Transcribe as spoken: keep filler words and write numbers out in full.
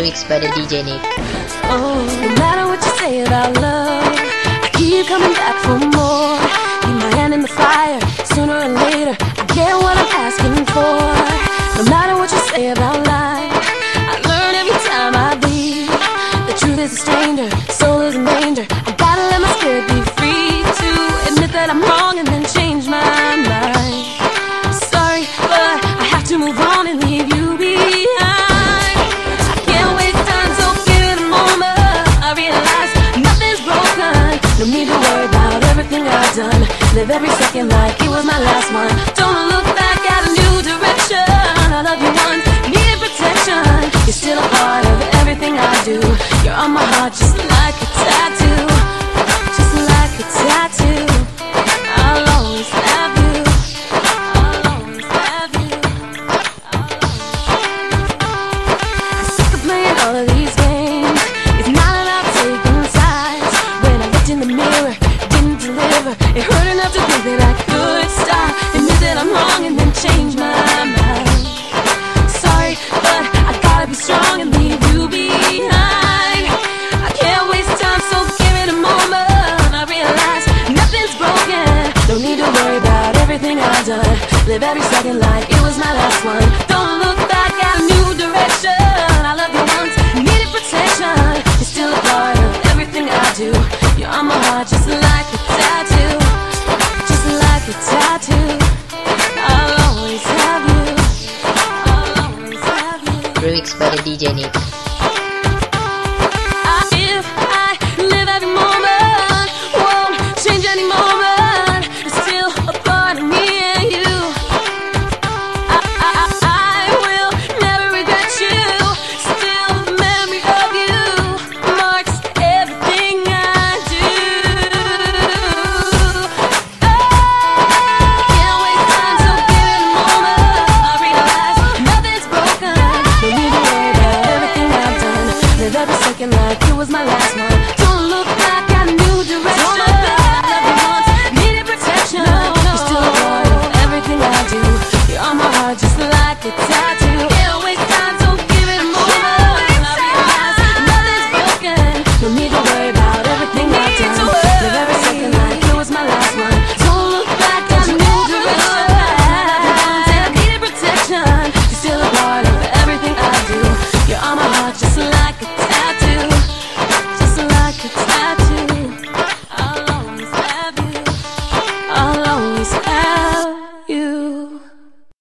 Lyrics by the D J Nick. Oh, no matter what you say about love, I keep coming back for more. Keep my hand in the fire, sooner or later I get what I'm asking for. No matter what you say about life, I learn every time I bleed. The truth is a stranger, soul is in danger. I gotta let my spirit be free to admit that I'm wrong and then change my mind. Sorry, but I have to move on and leave you behind. I can't waste time, so give it a moment. I realize nothing's broken. No need to worry about everything I've done. Live every second like it was my last one. Don't look back at a new direction. I love you once, needed protection. You're still a part of everything I do. You're on my heart just like a tattoo. Just like a tattoo. I'll always have you. I'll always have you. I'll always have you. I'm sick of playing all of these games. It's not about taking sides. When I looked in the mirror, didn't deliver. It hurt enough to think that I could stop, admit that I'm wrong and then change my mind. Sorry, but I gotta be strong and leave you behind. I can't waste time, so give it a moment. I realize nothing's broken. Don't need to worry about everything I've done. Live every second like it was my last one. Don't look back at a new direction. I love you once, needed protection. You're still a part of everything I do. You're on my heart just like a tattoo. Just like a tattoo. I'll always have you. I'll always have you. Lyrics by the D J Nick. If I live every moment, won't change any moment. It's still a part of me and you. I, I, I will never regret you. Still the memory of you marks everything I do. Oh, can't waste time, so give it a moment. I realize nothing's broken. No need to worry about everything I've done. Live every second like it was my last one. Don't look back at a new direction. I love you once, needed protection. You're still a part of everything I do. You're on my heart just like a tattoo.